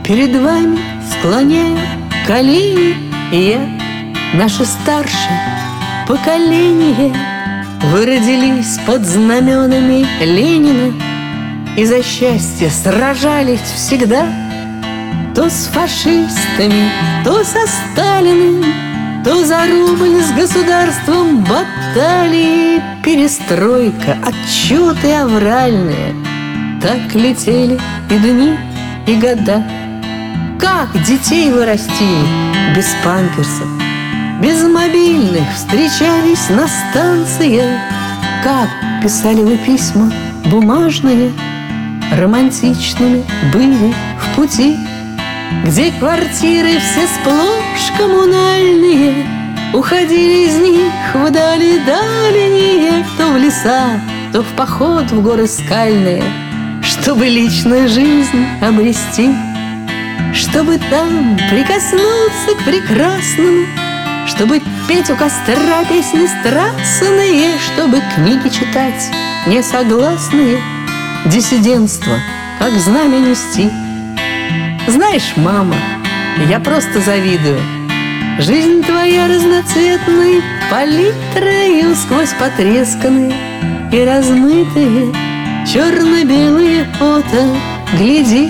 перед вами склоняю колени. Я, наше старшее поколение, вы родились под знаменами Ленина и за счастье сражались всегда. То с фашистами, то со Сталиным, то за рубль с государством баталии. Перестройка, отчеты авральные, так летели и дни, и года. Как детей вы растили без памперсов, без мобильных, встречались на станциях? Как писали вы письма бумажные, романтичными были в пути, где квартиры все сплошь коммунальные, уходили из них вдали дальние, то в леса, то в поход в горы скальные, чтобы личную жизнь обрести, чтобы там прикоснуться к прекрасному, чтобы петь у костра песни страстные, чтобы книги читать несогласные, диссидентство как знамя нести. Знаешь, мама, я просто завидую. Жизнь твоя разноцветной палитрою сквозь потресканные и размытые черно-белые фото. Гляди,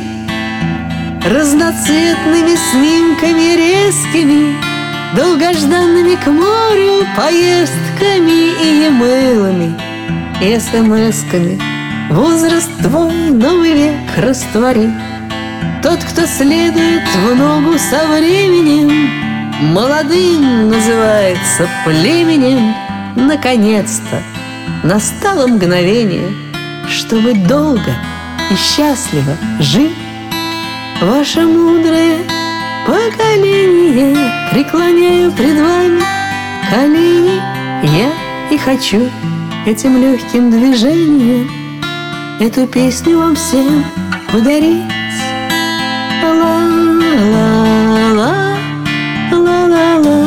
разноцветными снимками резкими, долгожданными к морю поездками и емейлами, и смс-ками. Возраст твой новый век раствори. Тот, кто следует в ногу со временем, молодым называется племенем. Наконец-то настало мгновение, чтобы долго и счастливо жить. Ваше мудрое поколение, преклоняю пред вами колени. Я и хочу этим легким движением эту песню вам всем подарить. Ла-ла-ла, ла-ла-ла,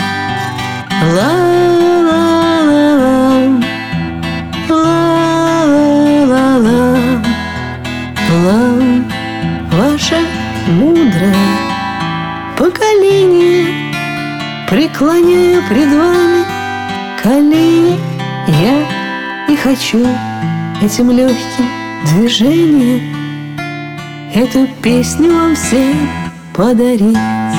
ла-ла-ла, ла-ла-ла. Ваше мудрое поколение, преклоняю пред вами колени. Я и хочу этим легким движением эту песню вам всем подарить.